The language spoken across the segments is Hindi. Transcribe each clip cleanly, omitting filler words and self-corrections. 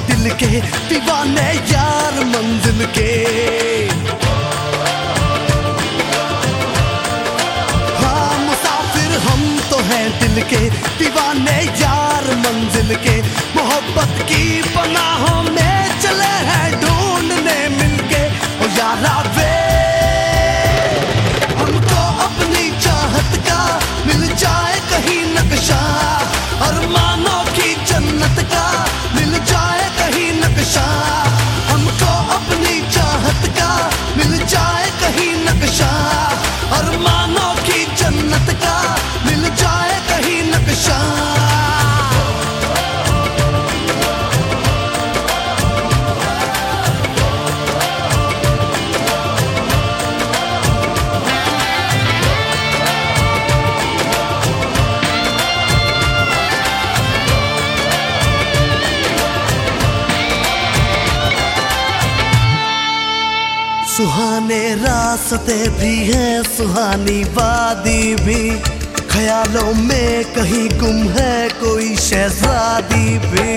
दिल के दीवाने यार मंजिल के। हाँ मुसाफिर हम तो हैं दिल के दीवाने यार मंजिल के। मोहब्बत की पनाहों में चले हैं ढूंढने मिलके। ओ यारा वे हमको अपनी चाहत का मिल जाए कहीं नक्शा, अरमानों की जन्नत का मिल जाए कहीं नक्शा। हमको अपनी चाहत का मिल जाए कहीं नक्शा, अरमानों की जन्नत का मिल जाए कहीं नक्शा। सुहाने रास्ते भी हैं सुहानी वादी भी, ख्यालों में कहीं गुम है कोई शहजादी भी।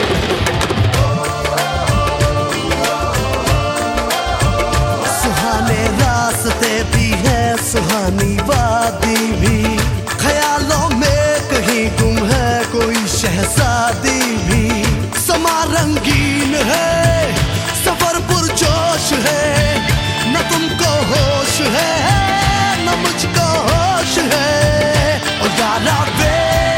सुहाने रास्ते भी हैं सुहानी वादी भी, ख्यालों में कहीं गुम है कोई शहजादी भी। समा रंगीन है सफर पुरजोश है, न तुमको होश है न मुझको होश है। और यारा वे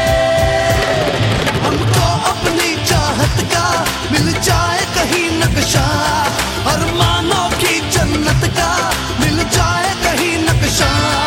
हमको अपनी चाहत का मिल जाए कहीं नक्शा, अरमानों की जन्नत का मिल जाए कहीं नक्शा।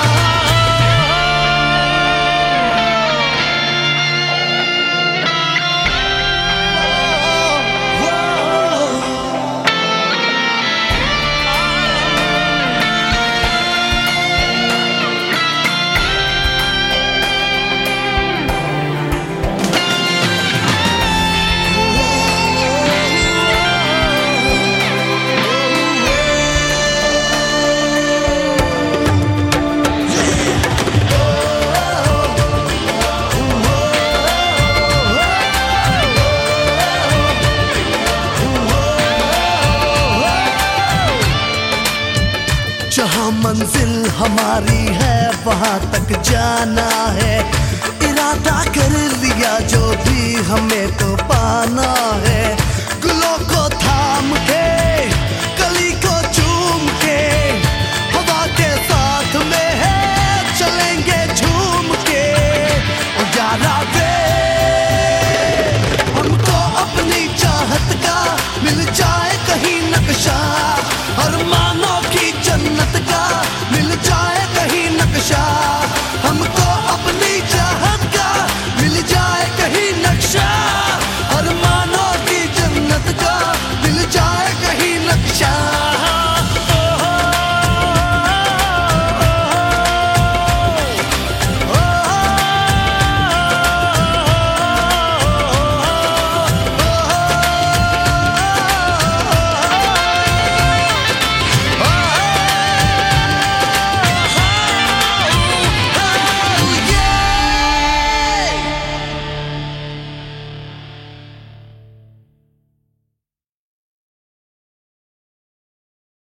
जहाँ मंजिल हमारी है वहाँ तक जाना है, इरादा कर लिया जो भी हमें तो पाना है।